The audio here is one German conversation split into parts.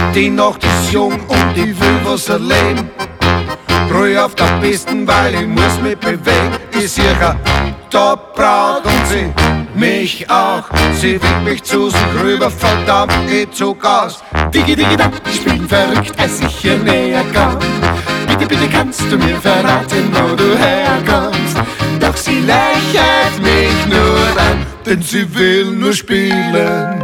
Die Nacht ist jung und ich will was erleben. Ruhig auf der Pisten, weil ich muss mich bewegen. Ich sehe eine Top-Braut und sie mich auch. Sie winkt mich zu sich rüber, verdammt, ich zog aus. Digi, digi, da, ich bin verrückt, als ich hier näher kam. Bitte, bitte kannst du mir verraten, wo du herkommst. Doch sie lächelt mich nur an, denn sie will nur spielen.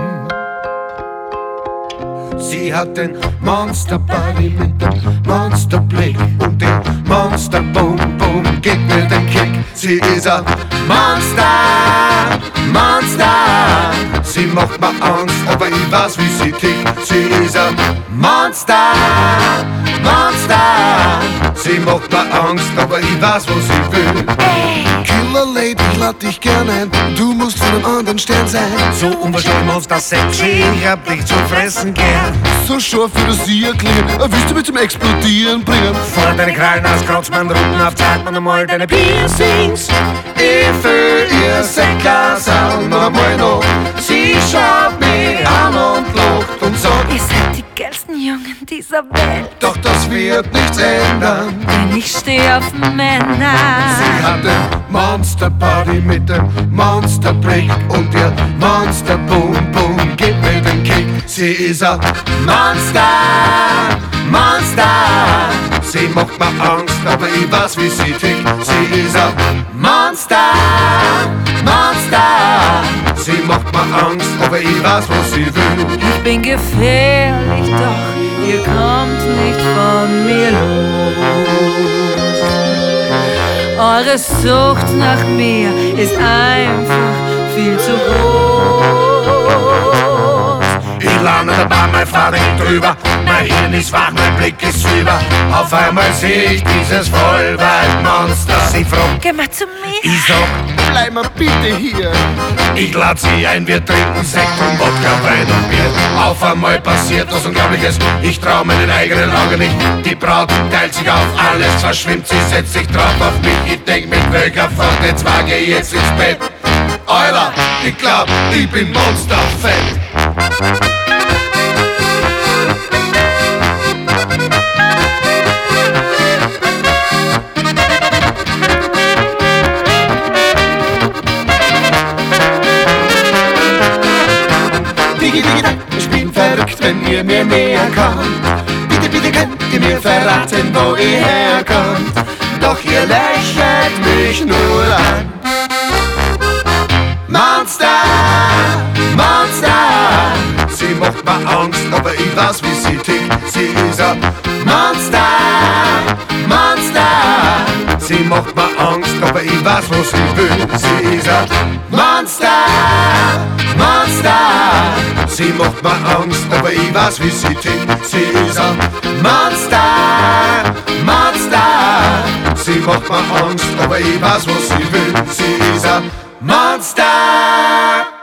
Sie hat den Monster-Body mit dem Monsterblick und den Monster-Boom-Boom, gibt mir den Kick. Sie ist ein Monster, Monster. Sie macht mir Angst, aber ich weiß, wie sie tickt. Sie ist ein Monster, Monster. Sie macht mir Angst, aber ich weiß, was sie will. Killer Lady, ich lad dich gern ein. Du musst von einem anderen Stern sein. So unwahrscheinlich Monster sexy, ich hab dich zu fressen gern. So scharf wie das sie erklingen, willst du mich zum Explodieren bringen? Vor deine Krallen aus, kratzt man Rücken auf, zeigt man einmal deine Piercings. Ich füll ihr Sektglas an, noch einmal noch. Sie schaut mich an und lacht und sagt: Ihr seid die geilsten Jungen dieser Welt. Doch das wird nichts ändern, denn ich steh auf Männer. Sie hat den Monster-Party mit dem Monsterblick und ihr Monster-Boom-Boom, gib mir den Kick. Sie ist ein Monster, Monster. Sie macht mir Angst, aber ich weiß, wie sie tickt. Sie ist ein Monster, Monster. Sie macht mir Angst, aber ich weiß, was sie will. Ich bin gefährlich, doch ihr kommt nicht von mir los. Eure Sucht nach mir ist einfach viel zu groß. Ich lande dabei, mein Vater geht drüber. Mein Hirn ist wach, mein Blick ist über. Auf einmal seh ich dieses Vollweitmonster. Sie fragt: Geh mal zu mir. Ich sag: bleib mal bitte hier. Ich lad sie ein, wir trinken Sekt und Wodka, Wein und Bier. Auf einmal passiert was Unglaubliches, ich trau meinen eigenen Augen nicht. Die Braut teilt sich auf, alles verschwimmt, sie setzt sich drauf auf mich. Ich denk, mit welcher Fahrt jetzt wage ich jetzt ins Bett. Alter, ich glaub, ich bin monsterfett. Ich bin verrückt, wenn ihr mir näher kommt. Bitte, bitte könnt ihr mir verraten, wo ihr herkommt. Doch ihr lächelt mich nur an. Monster, Monster. Sie macht mir Angst, aber ich weiß, wie sie tickt. Sie ist ein Monster, Monster. Sie macht mir Angst, aber ich weiß, was sie will. Sie ist ein Monster, Monster. Sie macht mir Angst, aber ich weiß, wie sie tickt. Sie ist ein Monster, Monster. Sie macht mir Angst, aber ich weiß, was sie will. Sie ist ein Monster.